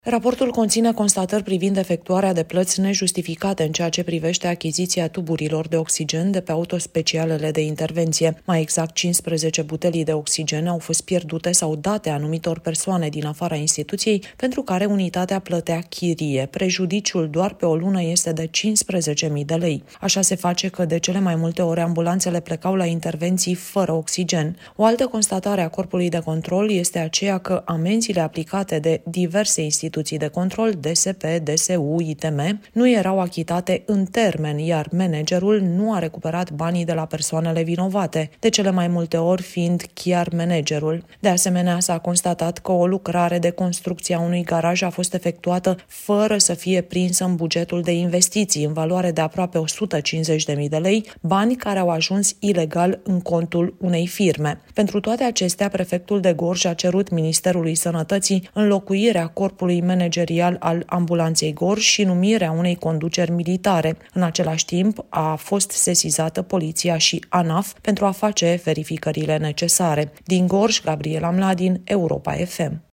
Raportul conține constatări privind efectuarea de plăți nejustificate în ceea ce privește achiziția tuburilor de oxigen de pe autospecialele de intervenție. Mai exact, 15 butelii de oxigen au fost pierdute sau date anumitor persoane din afara instituției, pentru care unitatea plătea chirie. Prejudiciul doar pe o lună este de 15.000 de lei. Așa se face că de cele mai multe ori ambulanțele plecau la intervenții fără oxigen. O altă constatare a Corpului de Control este aceea că amenziile aplicate de diverse instituții de control, DSP, DSU, ITM, nu erau achitate în termen, iar managerul nu a recuperat banii de la persoanele vinovate, de cele mai multe ori fiind chiar managerul. De asemenea, s-a constatat că o lucrare de construcție a unui garaj a fost efectuată fără să fie prinsă în bugetul de investiții, în valoare de aproape 150.000 de lei, bani care au ajuns ilegal în contul unei firme. Pentru toate acestea, prefectul de Gorj a cerut Ministerului Sănătății înlocuirea corpului managerial al ambulanței Gorj și numirea unei conduceri militare. În același timp, a fost sesizată poliția și ANAF pentru a face verificările necesare. Din Gorj, Gabriela Mladin, Europa FM.